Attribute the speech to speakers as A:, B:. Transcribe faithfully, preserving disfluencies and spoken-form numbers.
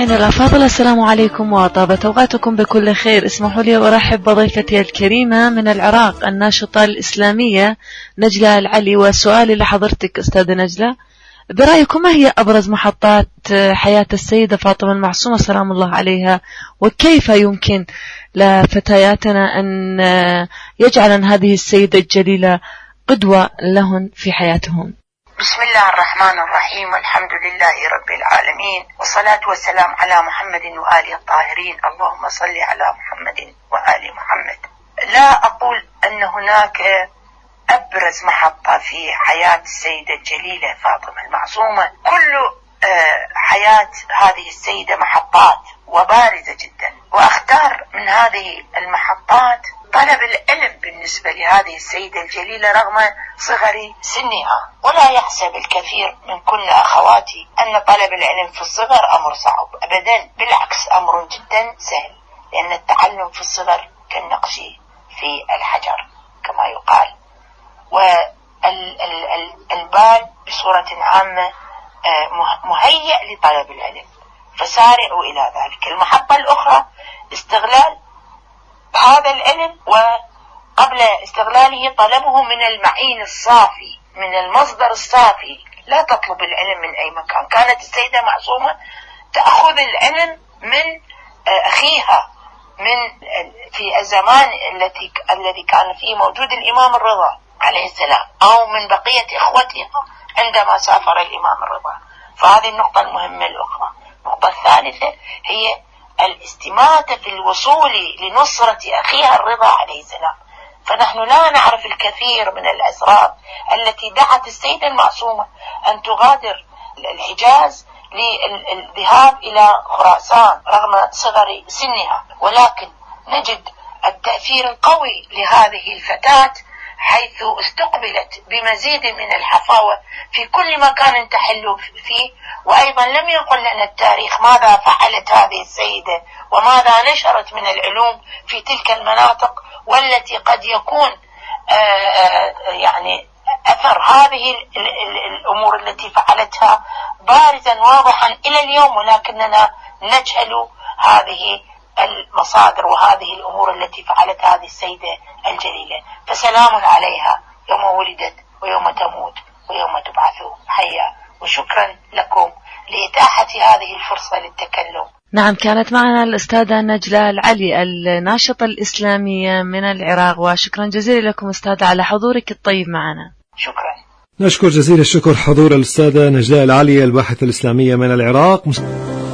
A: مستمعين الأفاضل، السلام عليكم وطابت أوقاتكم بكل خير. اسمحوا لي أرحب بضيفتي الكريمة من العراق الناشطة الإسلامية نجلة العلي. وسؤالي لحضرتك أستاذة نجلة، برأيكم ما هي أبرز محطات حياة السيدة فاطمة المعصومة سلام الله عليها، وكيف يمكن لفتياتنا أن يجعلن هذه السيدة الجليلة قدوة لهن في حياتهم؟
B: بسم الله الرحمن الرحيم، والحمد لله رب العالمين، والصلاة والسلام على محمد وآله الطاهرين. اللهم صل على محمد وآل محمد. لا أقول أن هناك أبرز محطة في حياة السيدة الجليلة فاطمة المعصومة. كل حياة هذه السيدة محطات وبارزة جدا، وأختار من هذه المحطات طلب العلم بالنسبة لهذه السيدة الجليلة رغم صغر سنها. ولا يحسب الكثير من كل أخواتي أن طلب العلم في الصغر أمر صعب، أبدا، بالعكس أمر جدا سهل، لأن التعلم في الصغر كالنقش في الحجر كما يقال. والبال بصورة عامة مهيئ لطلب العلم، فسارعوا إلى ذلك. المحطة الأخرى استغلال هذا العلم، وقبل استغلاله طلبه من المعين الصافي، من المصدر الصافي. لا تطلب العلم من أي مكان. كانت السيدة معصومة تأخذ العلم من أخيها، من في الزمان التي الذي كان فيه موجود الإمام الرضا عليه السلام، أو من بقية إخوتها عندما سافر الإمام الرضا. فهذه النقطة المهمة الأخرى. النقطة الثالثة هي الاستماتة في الوصول لنصرة أخيها الرضا عليه السلام. فنحن لا نعرف الكثير من الأسرار التي دعت السيدة المعصومة أن تغادر الحجاز للذهاب إلى خراسان رغم صغر سنها، ولكن نجد التأثير القوي لهذه الفتاة حيث استقبلت بمزيد من الحفاوة في كل مكان تحل فيه. وأيضا لم يقل لنا التاريخ ماذا فعلت هذه السيدة وماذا نشرت من العلوم في تلك المناطق، والتي قد يكون آآ يعني أثر هذه الأمور التي فعلتها بارزا واضحا إلى اليوم، ولكننا نجهل هذه المصادر وهذه الأمور التي فعلت هذه السيدة الجليلة. فسلام عليها يوم ولدت ويوم تموت ويوم تبعث حيا. وشكرا لكم لإتاحة هذه الفرصة للتكلم.
A: نعم، كانت معنا الأستاذة نجلة العلي الناشطة الإسلامية من العراق، وشكرا جزيلا لكم أستاذة على حضورك الطيب معنا.
B: شكرا.
C: نشكر جزيل الشكر حضور الأستاذة نجلة العلي الباحثة الإسلامية من العراق.